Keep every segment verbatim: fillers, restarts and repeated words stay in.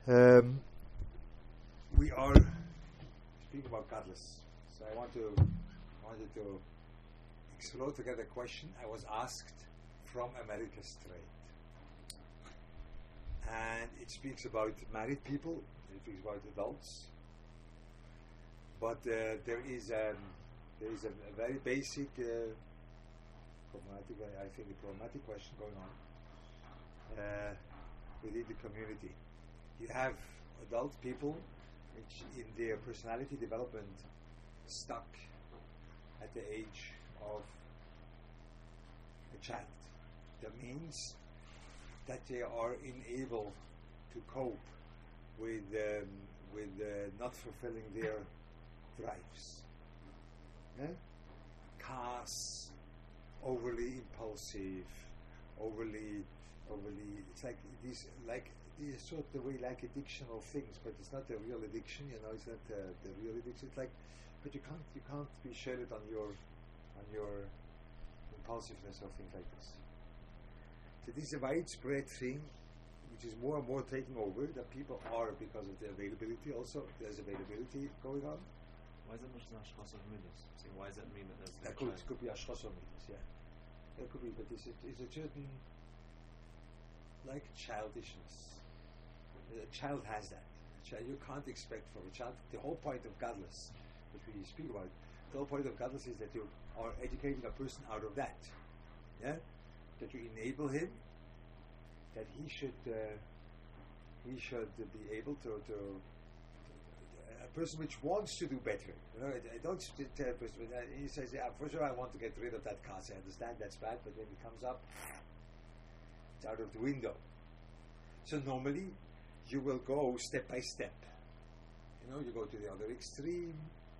Um, we are speaking about godless, so I want to wanted to explore together a question I was asked from America Straight, and it speaks about married people, it speaks about adults, but uh, there is um, there is a, a very basic, uh, problematic, I think, a problematic question going on uh, within the community. You have adult people which in their personality development stuck at the age of a child. That means that they are unable to cope with um, with uh, not fulfilling their drives. Yeah? Cast, overly impulsive, overly, overly. It's like these, like these are sort of the way like addictional things, but it's not a real addiction. You know, it's not uh, the real addiction. It's like, but you can't, you can't be shaded on your, on your impulsiveness or things like this. So this is a widespread thing, which is more and more taking over. That people are, because of the availability. Also, there's availability going on. Why is it much an ashkhas of midas? See, why does that mean that there's That could, it could be ashkhas of midas, yeah. That could be, but it's a, it's a certain, like childishness. A child has that. A child, you can't expect from a child. The whole point of godless, which we speak about, the whole point of godless is that you are educating a person out of that. Yeah? That you enable him, that he should uh, he should uh, be able to, to a person which wants to do better. You know, I, I don't tell a person. He says, "Yeah, for sure, I want to get rid of that car." So I understand that's bad, but when it comes up, it's out of the window. So normally, you will go step by step. You know, you go to the other extreme.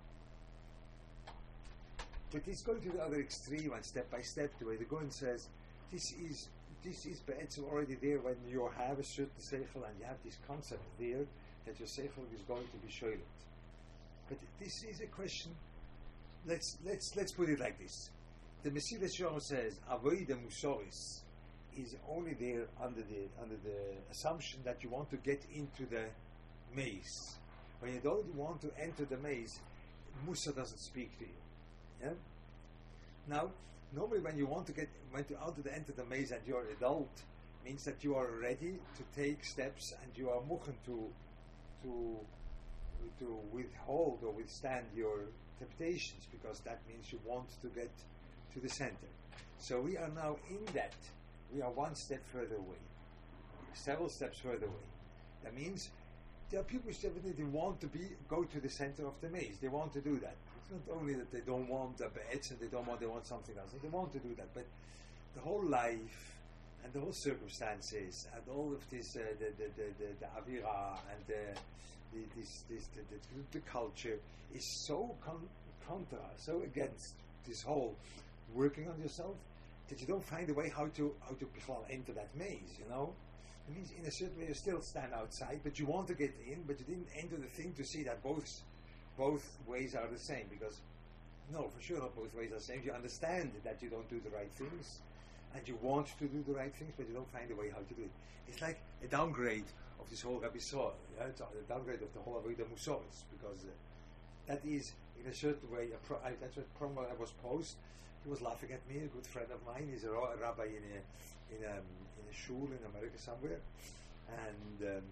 But this going to the other extreme and step by step, the way the Goin says, this is this is it's already there when you have a certain seichel and you have this concept there that your seichel is going to be shoyled. But this is a question. Let's let's let's put it like this: the Mesilas Yesharim says avodah musaris is only there under the under the assumption that you want to get into the maze. When you don't want to enter the maze, Musa doesn't speak to you. Yeah. Now, normally, when you want to get when to out to the enter the maze and you're adult, means that you are ready to take steps and you are muchen to to to withhold or withstand your temptations, because that means you want to get to the center. So we are now in that. We are one step further away, several steps further away. That means there are people who definitely want to be go to the center of the maze. They want to do that. It's not only that they don't want the beds and they don't want they want something else. They want to do that, but the whole life and the whole circumstances and all of this, uh, the, the the the the avira and the the this this the, the, the culture is so con- contra, so against this whole working on yourself, that you don't find a way how to how to enter that maze. You know. It means in a certain way you still stand outside, but you want to get in, but you didn't enter the thing to see that both both ways are the same. Because no, for sure not both ways are the same. You understand that you don't do the right things, and you want to do the right things, but you don't find a way how to do it. It's like a downgrade of this whole Rabbi Sohr, yeah? It's a downgrade of the whole Avodah Musaris, because uh, that is in a certain way. A pro- I, that's what problem I was posed. He was laughing at me. A good friend of mine. He's a, ra- a rabbi in a in a in a shul in America somewhere, and um,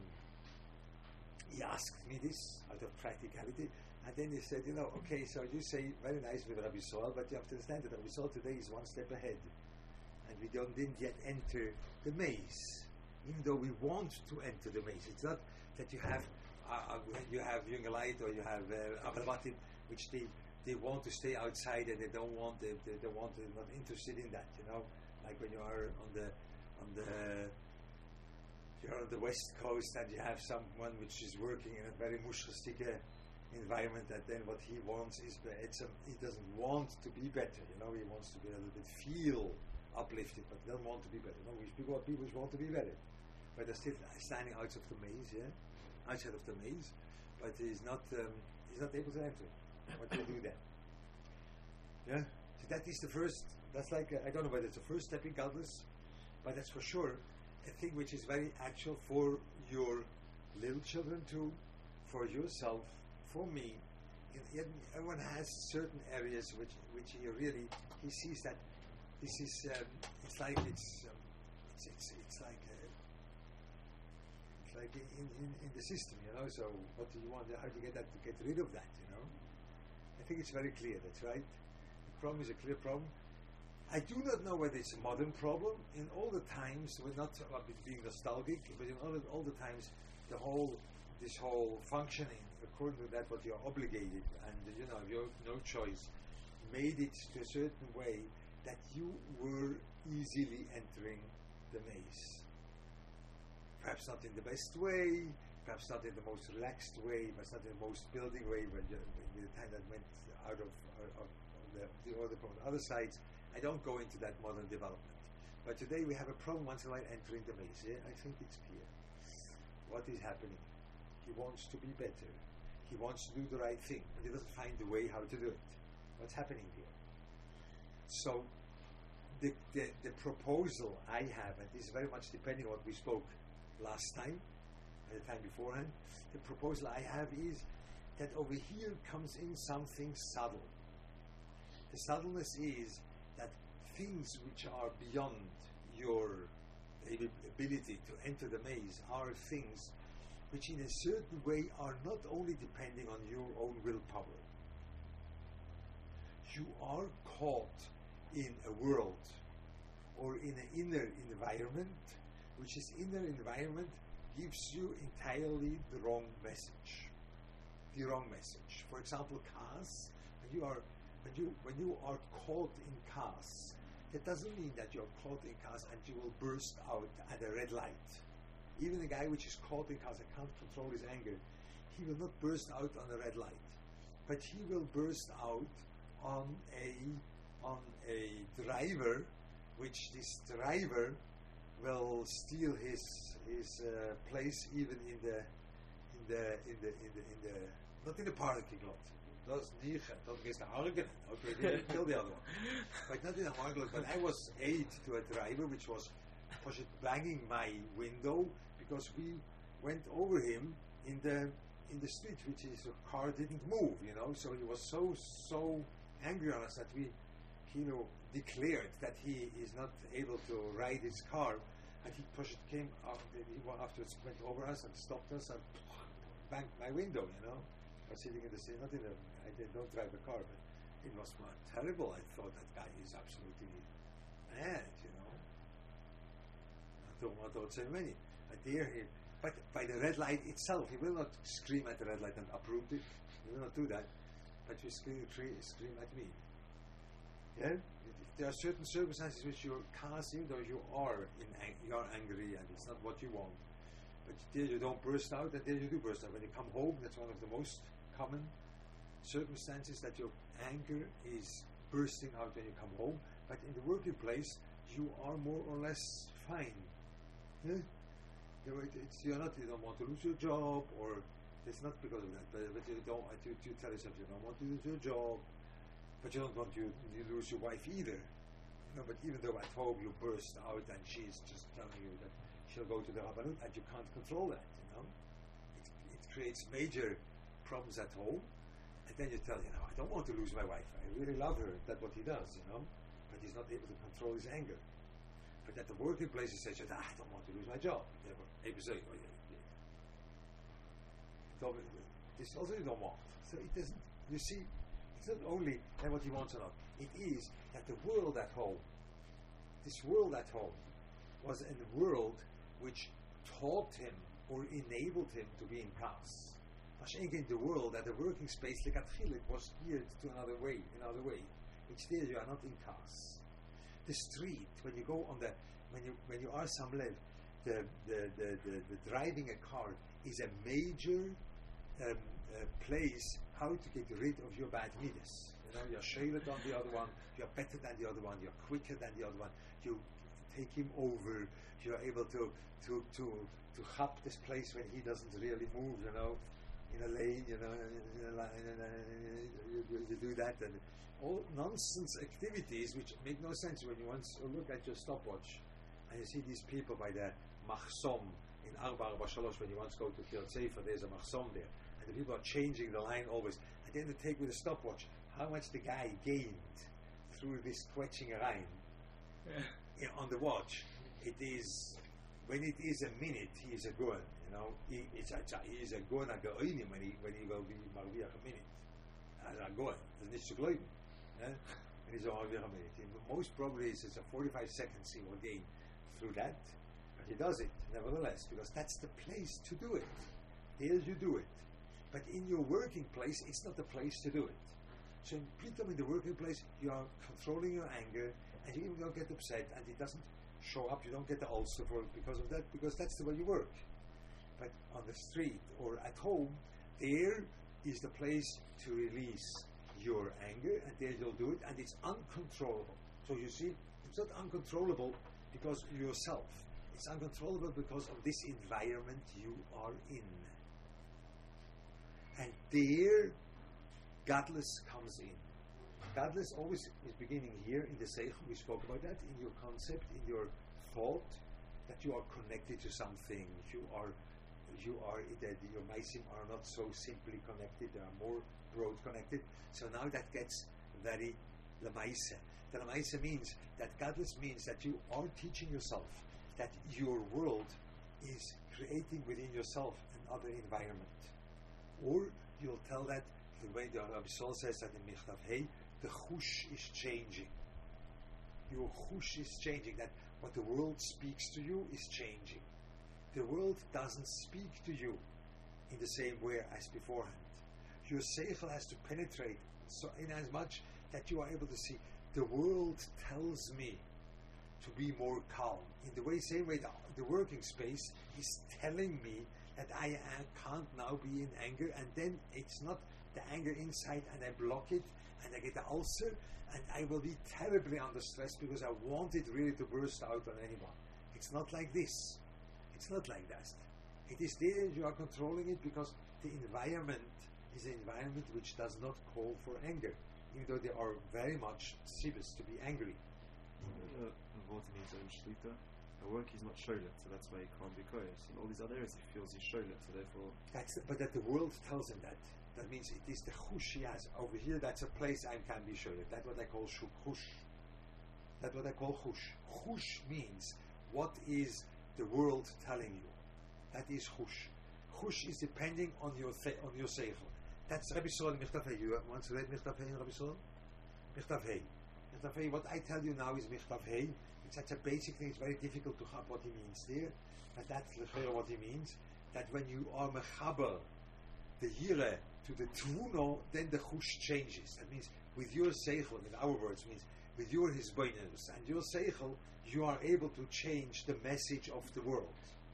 he asked me this out of practicality, and then he said, you know, okay, so you say very nice with Rabbi Sohr, but you have to understand that Rabbi Sohr today is one step ahead, and we don't didn't yet enter the maze, even though we want to enter the maze. It's not that you have uh, you have Jungelite or you have uh, Abrabatim, which they they want to stay outside and they don't want they they, they want they're not interested in that, you know. Like when you are on the on the you're on the west coast and you have someone which is working in a very mushristic environment, and then what he wants is it's a, he doesn't want to be better, you know. He wants to be a little bit feel uplifted, but doesn't want to be better. No, we speak about people who want to be better, but they're still standing outside of the maze, yeah, outside of the maze, but he's not um, he's not able to enter. What do you do then? Yeah, so that is the first. That's like, uh, I don't know whether it's the first step in godless, but that's for sure a thing which is very actual for your little little children too, for yourself, for me. In, in, everyone has certain areas which which he really he sees that this is um, it's like it's, um, it's it's it's like uh, it's like in, in, in the system, you know. So what do you want? How do you get that to get rid of that? You know. I think it's very clear. That's right. The problem is a clear problem. I do not know whether it's a modern problem. In all the times, we're not about being nostalgic, but in all the, all the times, the whole, this whole functioning, according to that, what you're obligated, and you know, you have no choice, made it to a certain way that you were easily entering the maze. Perhaps not in the best way, perhaps not in the most relaxed way, perhaps not in the most building way, when you, when the time that went out of, out of the, the order from the other sides. I don't go into that modern development. But today we have a problem once in a while entering the maze. Yeah? I think it's clear. What is happening? He wants to be better. He wants to do the right thing, but he doesn't find the way how to do it. What's happening here? So the, the, the proposal I have, and this is very much depending on what we spoke last time, and the time beforehand, the proposal I have is that over here comes in something subtle. The subtleness is that things which are beyond your ability to enter the maze are things which in a certain way are not only depending on your own willpower. You are caught in a world or in an inner environment, which this inner environment gives you entirely the wrong message. The wrong message. For example, cars, when you are When you, when you are caught in cars, that doesn't mean that you are caught in cars and you will burst out at a red light. Even a guy which is caught in cars and can't control his anger, he will not burst out on a red light, but he will burst out on a on a driver, which this driver will steal his his uh, place even in the in the in the in the in the not in the parking lot. That's nicht, that is the argument. Okay, they didn't kill the other one. But not in the argument, but I was aid to a driver which was was banging my window because we went over him in the in the street, which his car didn't move, you know. So he was so so angry on us that we, you know, declared that he is not able to ride his car, and he pushed came after he afterwards went over us and stopped us and banged my window, you know. I was sitting in the city, not in a, I did, don't drive a car, but it was terrible. I thought that guy is absolutely mad, you know. I don't want to say many. I dare him. But by the red light itself, he will not scream at the red light and uproot it. He will not do that. But he scream, scream at me. Yeah? There are certain circumstances which you can't, even though you are in, you are angry and it's not what you want. But there you don't burst out, and there you do burst out. When you come home, that's one of the most common circumstances, that your anger is bursting out when you come home. But in the working place, you are more or less fine. Yeah? You're, it's, you're not, you don't want to lose your job, or it's not because of that, but, but you don't, you, you tell yourself you don't want to lose your job, but you don't want to you lose your wife either. No, but even though at home you burst out and she's just telling you that she'll go to the Rabbanut, and you can't control that, you know. It, it creates major problems at home, and then you tell, you know, I don't want to lose my wife. I really love her. That's what he does, you know. But he's not able to control his anger. But at the working place, he says, ah, I don't want to lose my job. This also you don't want. So it doesn't, you see, it's not only that what he wants or not. It is that the world at home, this world at home, was a world which taught him or enabled him to be in class. In the world, at the working space, like at Chilik, was geared to another way, another way. Which there you are not in class. The street, when you go on the, when you when you are some level, the the, the, the the driving a car is a major um, uh, place how to get rid of your bad midas. You know, you're shailer than the other one, you're better than the other one, you're quicker than the other one. You take him over. You're able to to to to hop this place when he doesn't really move. You know, in a lane. You know, in a line, in a, you, you, you do that, and all nonsense activities which make no sense when you once look at your stopwatch and you see these people by the machsom in Arba Arba Shalosh, when you once go to Kiryat Sefer, there's a machzom there, and the people are changing the line always. And then they take with a stopwatch how much the guy gained through this quetching line yeah. on the watch. It is, when it is a minute, he is a goan. You know, he, it's a, he is a goan a goinim when he when he will be marviach a minute. As a goan, there's nichts zu glauben. Yeah? And he's a marviach a minute. And most probably it's a forty-five seconds he will gain through that. But he does it nevertheless because that's the place to do it. There you do it. But in your working place, it's not the place to do it. So in Pitam, in the working place, you are controlling your anger, and you even don't get upset, and it doesn't show up. You don't get the ulcer for it because of that, because that's the way you work. But on the street or at home, there is the place to release your anger, and there you'll do it, and it's uncontrollable. So you see, it's not uncontrollable because you're yourself. It's uncontrollable because of this environment you are in. And there, godless comes in. Godless always is beginning here in the Seichel. We spoke about that in your concept, in your thought, that you are connected to something. You are, you are that your meisim are not so simply connected; they are more broad connected. So now that gets very lemaise. The lemaise means that godless means that you are teaching yourself that your world is creating within yourself another environment. Or you'll tell that the way the Rabbi Sol says that in Michtav Hey, the chush is changing. Your chush is changing. That what the world speaks to you is changing. The world doesn't speak to you in the same way as beforehand. Your seichel has to penetrate so in as much that you are able to see the world tells me to be more calm. In the way, same way the, the working space is telling me that I uh, can't now be in anger, and then it's not the anger inside, and I block it, and I get the ulcer, and I will be terribly under stress because I want it really to burst out on anyone. It's not like this. It's not like that. It is there, you are controlling it because the environment is an environment which does not call for anger, even though there are very much sibis to be angry. Uh, Vort means in Shlita. At work he's not sholet, so that's why he can't be koyos. In all these other areas he feels he's sholet, so therefore... That's the, but that the world tells him that. That means it is the chush he has. Over here, that's a place I can be sholet. That's what I call chush. That's what I call chush. Chush means what is the world telling you. That is chush. Chush is depending on your th- on your seichel. That's Rabbi Sol in Michtav Hey. You want to read Michtav Hey in Rabbi Sol? Michtav Hey. Michtav Hey. What I tell you now is Michtav Hey. It's such a basic thing. It's very difficult to have what he means there. But that's what he means. That when you are mechaber the yire to the tvuno, then the chush changes. That means with your seichel, in our words, means with your hisbonenus and your seichel, you are able to change the message of the world.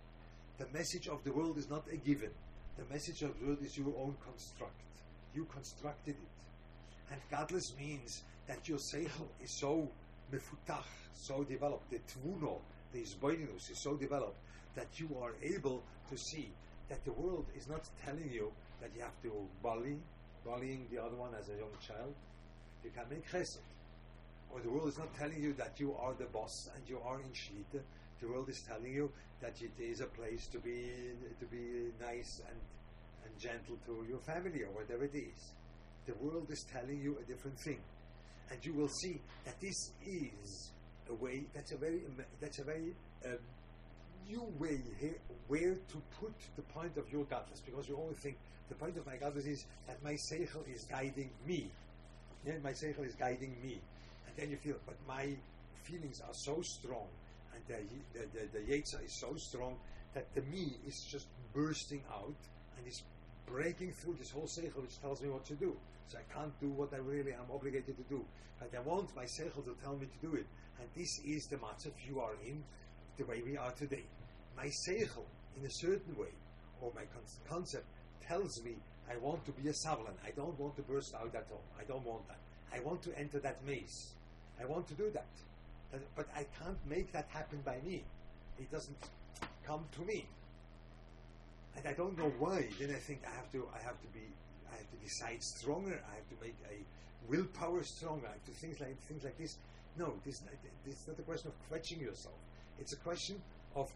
The message of the world is not a given. The message of the world is your own construct. You constructed it. And godless means that your seichel is so mefutach, so developed, the tvuno, the hisbonenus is so developed that you are able to see that the world is not telling you that you have to bully, bullying the other one as a young child. You can make chesed. Or the world is not telling you that you are the boss and you are in shlita. The world is telling you that it is a place to be to be nice and and gentle to your family or whatever it is. The world is telling you a different thing, and you will see that this is a way. That's a very that's a very um, new way here where to put the point of your godless, because you always think the point of my godless is that my seichel is guiding me. Yeah, my seichel is guiding me. And then you feel, but my feelings are so strong, and the the, the, the yetzer is so strong that the me is just bursting out and is breaking through this whole seichel, which tells me what to do. So I can't do what I really am obligated to do. But I want my seichel to tell me to do it. And this is the matzav you are in, the way we are today. My seichel, in a certain way, or my con- concept, tells me I want to be a savlan. I don't want to burst out at all. I don't want that. I want to enter that maze. I want to do that. But I can't make that happen by me. It doesn't come to me. And I don't know why. Then I think I have to I have to be I have to decide stronger. I have to make a willpower stronger. I have to things like things like this. No, this, this is not a question of quenching yourself. It's a question of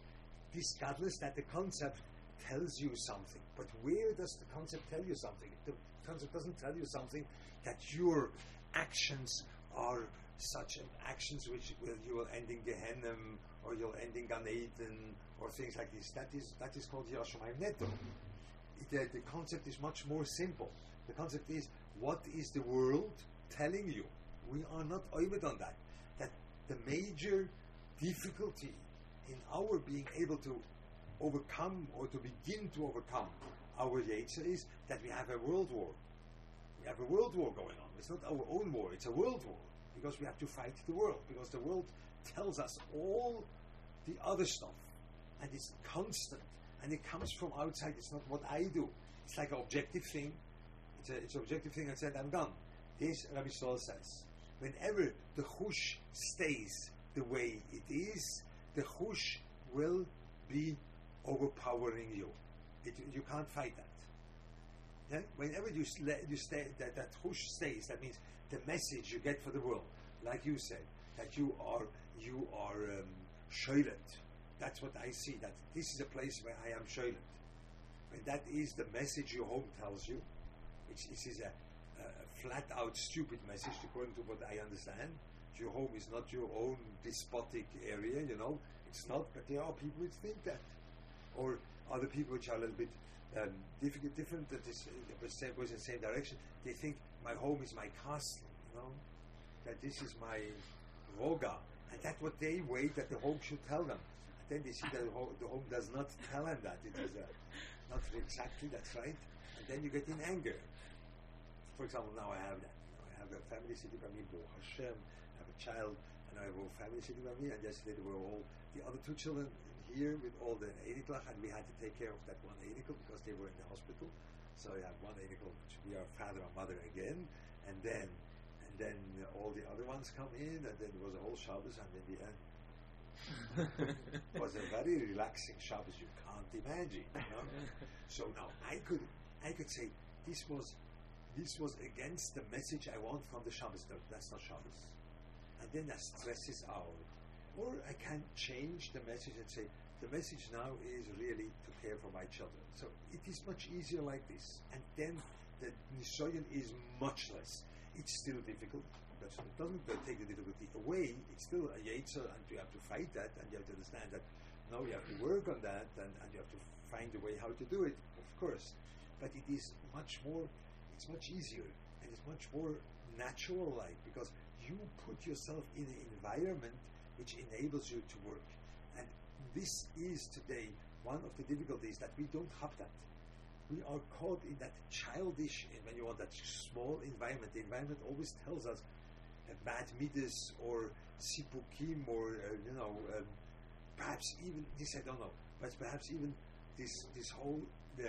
this godless that the concept tells you something. But where does the concept tell you something? The concept doesn't tell you something that your actions are such actions which will you will end in Gehenna or you'll end in Gan Eden or things like this. That is that is called Yiras Shamayim Neto. The, the concept is much more simple. The concept is, what is the world telling you? We are not oimed on that. That the major difficulty in our being able to overcome or to begin to overcome our Yetzer is that we have a world war. We have a world war going on. It's not our own war, it's a world war. Because we have to fight the world. Because the world tells us all the other stuff. And it's constant. And it comes from outside. It's not what I do. It's like an objective thing. It's, a, it's an objective thing. I said, I'm done. This, Rabbi Shlomo says, whenever the chush stays the way it is, the chush will be overpowering you. It, you can't fight that. Yeah? Whenever you, you stay, that, that chush stays, that means the message you get for the world, like you said, that you are you are um, shoylet. That's what I see. That this is a place where I am shoylet. And that is the message your home tells you. It's, it is a, a flat-out stupid message, according to what I understand. Your home is not your own despotic area. You know, it's not. But there are people which think that, or other people which are a little bit um, difficult, different. That is uh, goes in the same direction. They think my home is my castle, you know, that this is my roga, and that's what they wait that the home should tell them. And then they see that the home, the home does not tell them that. It is uh, not exactly, that's right. And then you get in anger. For example, now I have that. You know, I have a family sitting by me, Baruch Hashem, I have a child, and I have a whole family sitting by me, and yesterday they were all, the other two children here with all the Eidiklach, and we had to take care of that one Eidikl because they were in the hospital. So I have one Eidikl to be our father and mother again, and then and then all the other ones come in, and then there was a whole Shabbos, and in the end it was a very relaxing Shabbos, you can't imagine. You know? So now I could I could say this was this was against the message I want from the Shabbos. No, that's not Shabbos. And then that stresses out. Or I can change the message and say, the message now is really to care for my children. So it is much easier like this. And then the nisoyon is much less. It's still difficult. But it doesn't take the difficulty away. It's still a yetzer, and you have to fight that, and you have to understand that now you have to work on that, and, and you have to find a way how to do it, of course. But it is much more, it's much easier, and it's much more natural-like, because you put yourself in an environment which enables you to work. And this is today one of the difficulties, that we don't have that. We are caught in that childish, when you want that small environment. The environment always tells us uh, bad midas or sipukim, or uh, you know, um, perhaps even this I don't know, but perhaps even this this whole um,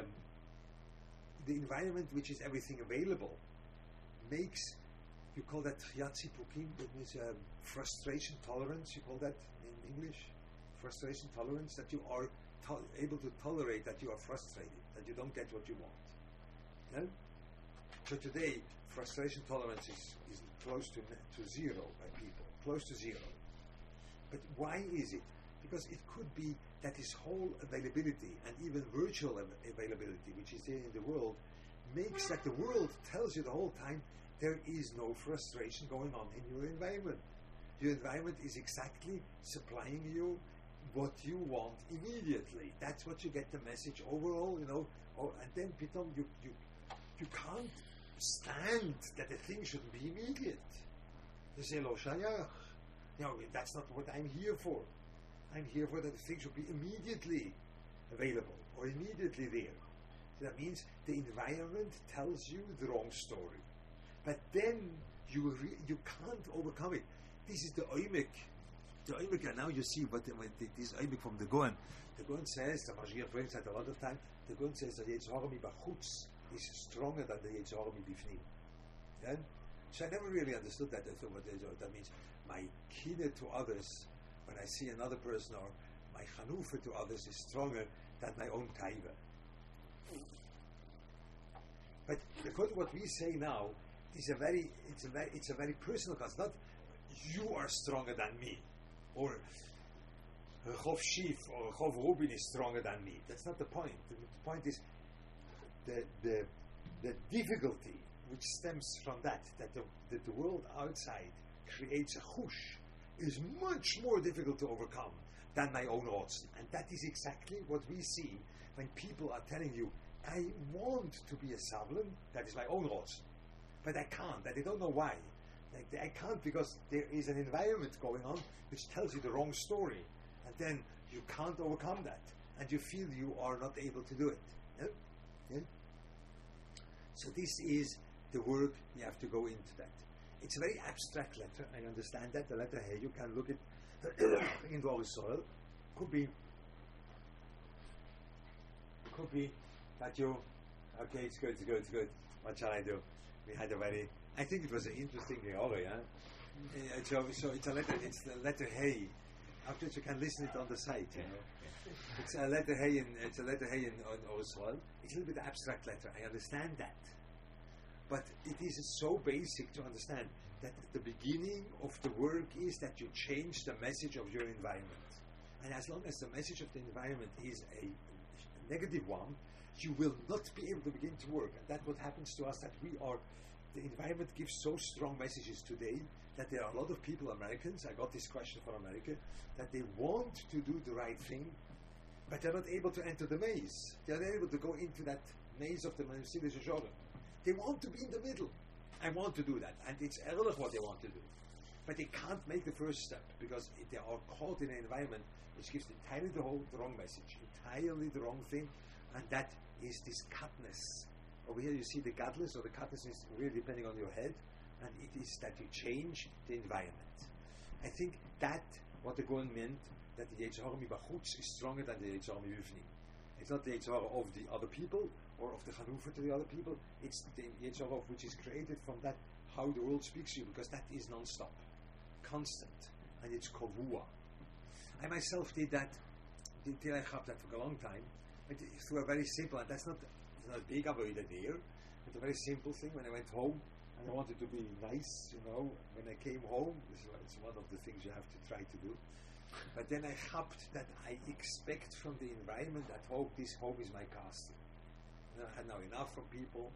the environment which is everything available makes, you call that Yatzipukim, that means um, frustration tolerance, you call that in English? Frustration tolerance, that you are to- able to tolerate that you are frustrated, that you don't get what you want. Yeah? So today, frustration tolerance is, is close to, to zero by people, close to zero. But why is it? Because it could be that this whole availability, and even virtual av- availability, which is there in the world, makes that the world tells you the whole time, there is no frustration going on in your environment. Your environment is exactly supplying you what you want immediately. That's what you get the message overall, you know. Oh, and then pitom, you you you can't stand that the thing shouldn't be immediate. You say lo shayach. No, that's not what I'm here for. I'm here for that the thing should be immediately available or immediately there. So that means the environment tells you the wrong story. But then you re- you can't overcome it. This is the oimek. The oimek, and now you see what, what this oimek from the Goen. The Goen says, the Mashiach brings that a lot of time, the Goen says that Yetzer Hara Mibachutz is stronger than the Yetzer Hara Mibifnim. Yeah? So I never really understood that. I thought what that means. My kine to others, when I see another person, or my chanufa to others, is stronger than my own taiva. But according to what we say now, it's a very, it's a very, it's a very personal cause. Not you are stronger than me, or Rehov Shif or Rehov Rubin is stronger than me. That's not the point. The, the point is the, the, the difficulty which stems from that, that the, that the world outside creates a chush, is much more difficult to overcome than my own rotzen. And that is exactly what we see when people are telling you, I want to be a Savlin, that is my own rotzen, but I can't, and they don't know why. Like, I can't because there is an environment going on which tells you the wrong story, and then you can't overcome that, and you feel you are not able to do it. Yeah? Yeah? So this is the work, you have to go into that. It's a very abstract letter, I understand that. The letter here, you can look it in the soil. Could be, could be that you, okay, it's good, it's good, it's good. What shall I do? We had a very, I think it was an interesting Georg, yeah? Uh, so, so it's a letter, it's the letter Hey. After you can listen it on the site, you know. It's a letter Hey in, it's a letter Hey in on soil. It's a little bit abstract letter, I understand that. But it is so basic to understand that the beginning of the work is that you change the message of your environment. And as long as the message of the environment is a, a negative one, you will not be able to begin to work. And that's what happens to us, that we are, the environment gives so strong messages today that there are a lot of people, Americans, I got this question from America, that they want to do the right thing, but they're not able to enter the maze. They're not able to go into that maze of the civilization. They want to be in the middle. I want to do that. And it's ehrlich what they want to do. But they can't make the first step because they are caught in an environment which gives entirely the, whole, the wrong message, entirely the wrong thing, and that is this cutness. Over here you see the gadlus, or the cutness is really depending on your head, and it is that you change the environment. I think that what the Goen meant, that the Yetzer Hara Mibachutz is stronger than the Yetzer Hara Mibifnim. It's not the Yetzer Hara of the other people, or of the Chanufa to the other people, it's the Yetzer Hara which is created from that, how the world speaks to you, because that is non-stop, constant, and it's Kovua. I myself did that, until I have that for a long time, but through a very simple, and that's not, not a big avodah there, but a very simple thing. When I went home, and I wanted to be nice, you know, when I came home, this is it's one of the things you have to try to do, but then I hopped that I expect from the environment at home, this home is my castle. You know, I had now enough from people.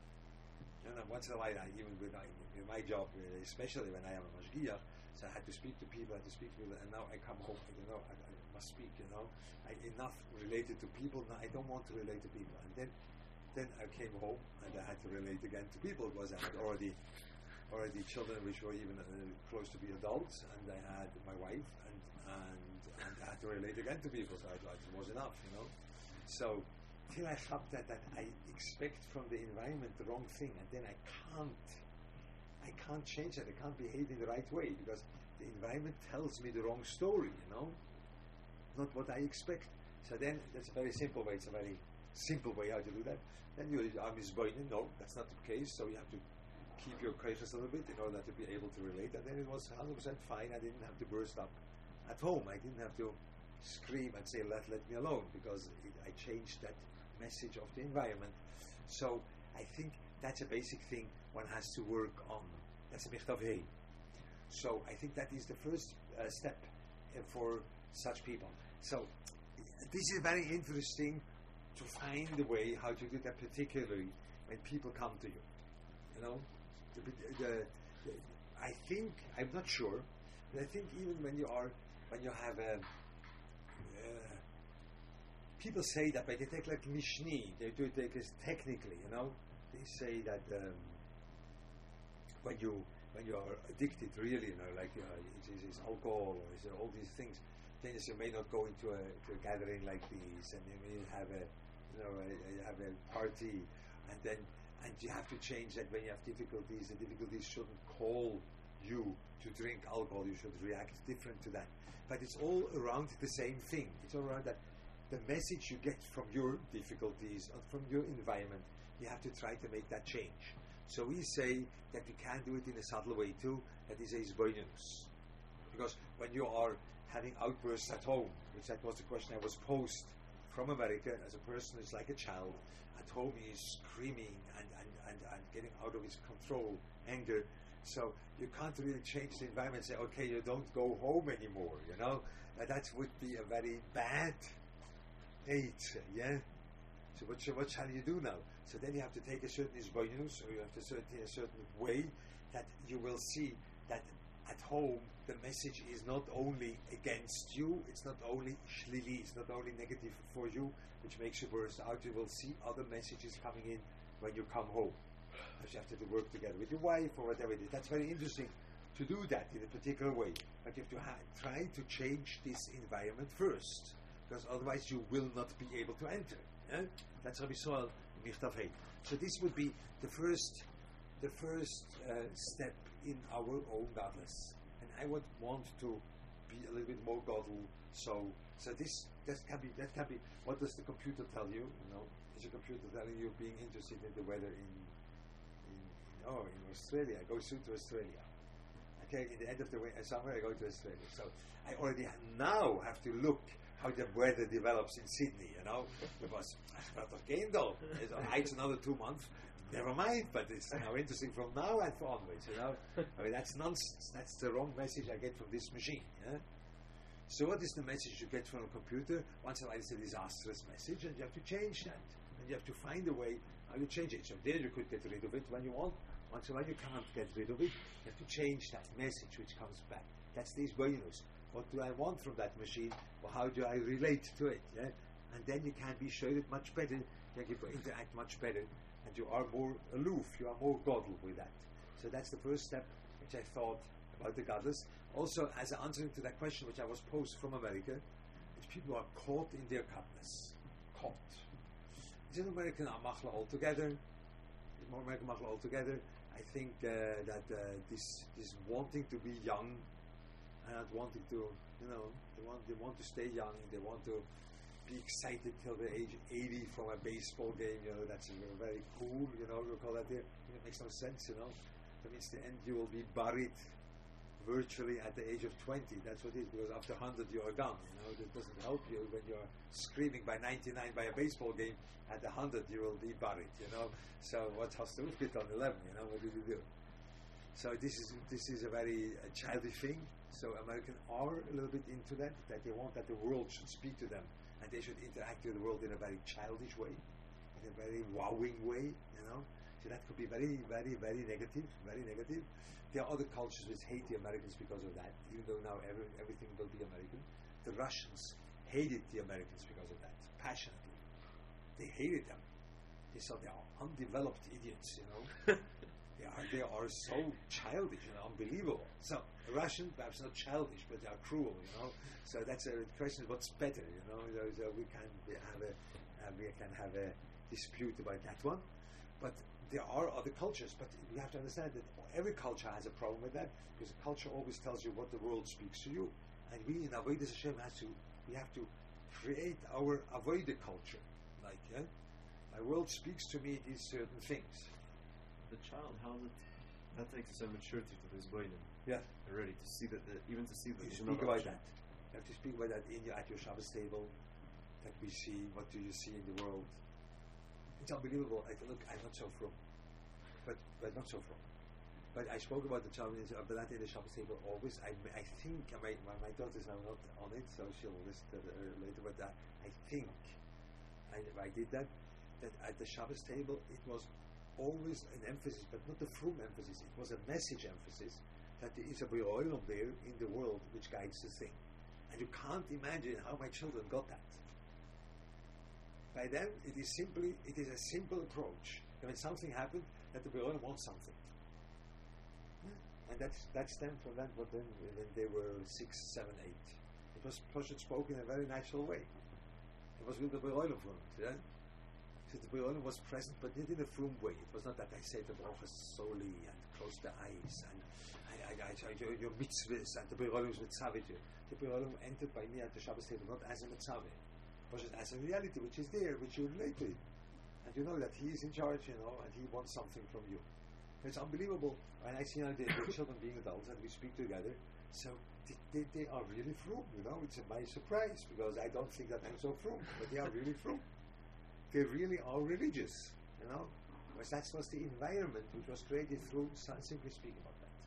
You know, once in a while, I, even with my, with my job, especially when I am a mashgiach, so I had to speak to people, I had to speak to people, and now I come home, you know, I, I must speak, you know, I, enough related to people, now I don't want to relate to people. And then then I came home, and I had to relate again to people, because I had already already children which were even uh, close to be adults, and I had my wife, and, and, and I had to relate again to people, so I thought it was enough, you know. So, till I felt that, that I expect from the environment the wrong thing, and then I can't, I can't change it, I can't behave in the right way, because the environment tells me the wrong story, you know, not what I expect. So then, that's a very simple way, it's a very simple way how to do that. Then you are misboinen, no, that's not the case, so you have to keep your cautious a little bit in order to be able to relate, and then it was one hundred percent fine. I didn't have to burst up at home, I didn't have to scream and say, let, let me alone, because it, I changed that message of the environment. So I think that's a basic thing one has to work on. That's a Michtav Hey. So I think that is the first uh, step uh, for such people. So this is very interesting to find the way how to do that, particularly when people come to you. You know, the, the, the, I think, I'm not sure, but I think even when you are, when you have a, uh, people say that, but they take like Mishni, they do it like technically, you know, they say that um, when you when you are addicted, really, you know, like uh, it's, it's alcohol or it's, uh, all these things, then you may not go into a, to a gathering like this, and you may have a, you know, a, a, have a party, and then and you have to change that when you have difficulties. The difficulties shouldn't call you to drink alcohol. You should react different to that. But it's all around the same thing. It's all around that the message you get from your difficulties or from your environment, you have to try to make that change. So we say that we can do it in a subtle way too. That is a isboinus. Because when you are having outbursts at home, which that was the question I was posed from America, as a person is like a child, at home he is screaming and, and, and, and getting out of his control, anger. So you can't really change the environment and say, okay, you don't go home anymore, you know. Uh, that would be a very bad date, yeah. So what, what shall you do now? So then you have to take a certain isboinus, or you have to certain a certain way that you will see that at home the message is not only against you, it's not only shlili, it's not only negative for you, which makes you burst out. You will see other messages coming in when you come home. Because you have to do work together with your wife or whatever it is. That's very interesting to do that in a particular way. But you have to ha- try to change this environment first, because otherwise you will not be able to enter. Yeah? That's Rabbi Soil in Michtav Hey. So this would be the first, the first uh, step in our own godless. And I would want to be a little bit more godly. So, so this that can be that can be. What does the computer tell you? You know, is the computer telling you being interested in the weather in, in oh in Australia? I go soon to Australia. Okay, in the end of the winter, summer, I go to Australia. So I already ha- now have to look how the weather develops in Sydney, you know, because I've got a game though. It's another two months. Never mind, but it's now interesting from now and onwards, you know. I mean, that's nonsense. That's the wrong message I get from this machine. Yeah? So what is the message you get from a computer? Once in a while it's a disastrous message, and you have to change that. And you have to find a way how you change it. So there you could get rid of it when you want. Once in a while you can't get rid of it. You have to change that message which comes back. That's these bonus. What do I want from that machine? Or how do I relate to it? Yeah? And then you can be showed it much better. You can interact much better. And you are more aloof, you are more godly with that. So that's the first step which I thought about the godless. Also, as an answer to that question which I was posed from America, which people are caught in their godless. Caught. Is an American machla altogether? Is more American machla altogether? I think uh, that uh, this this wanting to be young and not wanting to, you know, they want they want to stay young, they want to be excited till the age eighty from a baseball game, you know, that's very cool, you know, you call that there. It makes no sense, you know. That means the end you will be buried virtually at the age of twenty. That's what it is, because after one hundred you are gone, you know. That doesn't help you when you're screaming by ninety-nine by a baseball game. At the one hundred you will be buried, you know. So what has to fit on eleven, you know, what do you do? So this is this is a very uh, childish thing. So Americans are a little bit into that, that they want that the world should speak to them. And they should interact with the world in a very childish way, in a very wowing way, you know. So that could be very, very, very negative, very negative. There are other cultures which hate the Americans because of that, even though now every, everything will be American. The Russians hated the Americans because of that, passionately. They hated them. They saw they are undeveloped idiots, you know. they are they are so childish and unbelievable. So the Russian, perhaps not childish, but they are cruel, you know. So that's a question of what's better, you know. So, so we can have a uh, we can have a dispute about that one. But there are other cultures, but we have to understand that every culture has a problem with that, because a culture always tells you what the world speaks to you, and we in Avodas Hashem has to we have to create our Avodah culture. Like, yeah, my world speaks to me these certain things. The child, how does it? That takes some maturity to this boiling. Yeah, already to see that, the, even to see that. You speak about that. You have to speak about that in your, at your Shabbos table. That we see. What do you see in the world? It's unbelievable. I look. I'm not so from, but but not so from. But I spoke about the child about that in the Shabbos table always. I I think my my, my daughter's now not on it, so she'll listen to it later. But uh, I think I I did that. That at the Shabbos table it was always an emphasis, but not the frum emphasis. It was a message emphasis that there is a B'Olam there in the world which guides the thing. And you can't imagine how my children got that. By them, it is simply, it is a simple approach. And when something happened, that the B'Olam wants something. Yeah. And that's that's them from that, but then when they were six, seven, eight. It was Pashut spoken in a very natural way. It was with the B'Olam from it, yeah? So the B'Olam was present, but not in a frum way. It was not that I said the brachas solely and close the eyes and I, I, I, I your mitzvahs and the B'Olam was mitzvah. The B'Olam entered by me at the Shabbos table not as a mitzvah, but as a reality which is there, which you relate to it. And you know that he is in charge, you know, and he wants something from you. It's unbelievable. And I see now the, the children being adults and we speak together. So they, they, they are really frum, you know. It's a my surprise because I don't think that I'm so frum, but they are really frum. They really are religious, you know. Because that was the environment which was created through simply speaking about that.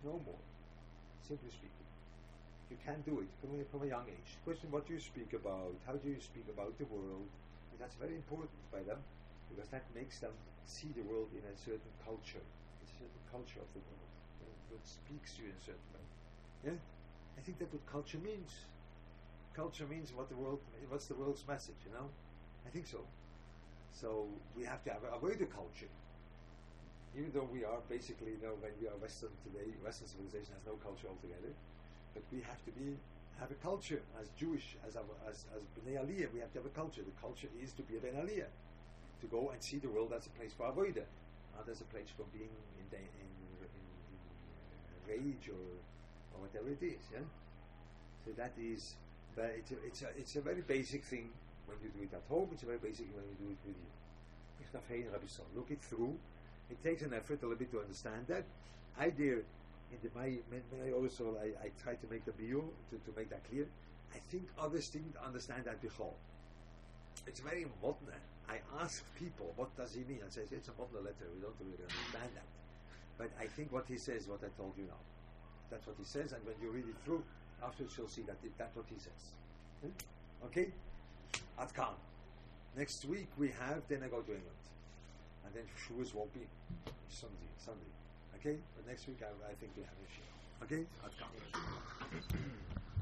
no more. Simply speaking, you can do it from a, from a young age. Question: what do you speak about? How do you speak about the world? And that's very important by them, because that makes them see the world in a certain culture, a certain culture of the world. You know, it speaks to you in a certain way. Yeah, I think that's what culture means. Culture means what the world, what's the world's message, you know? I think so. So we have to have, avoid the culture. Even though we are basically, you know, when we are Western today, Western civilization has no culture altogether, but we have to be, have a culture as Jewish, as our, as, as Bnei Aliyah, we have to have a culture. The culture is to be a Ben Aliyah, to go and see the world as a place for avoida, not as a place for being in, the, in, in, in rage or, or whatever it is, yeah? So that is, but it's a, it's a, it's a very basic thing when you do it at home. It's a very basic when you do it with you. Look it through. It takes an effort a little bit to understand that. I dare, in the, my, my also, I, I try to make the bio to, to make that clear. I think others didn't understand that before. It's very modern. I ask people, what does he mean? I say, it's a modern letter. We don't really understand that. But I think what he says is what I told you now. That's what he says, and when you read it through, afterwards you'll see that it, that's what he says. Hmm? Okay? At Khan. Next week we have, then I go to England. And then Shavuos won't be Sunday. Sunday. Okay? But next week I, I think we have a show. Okay? At Khan.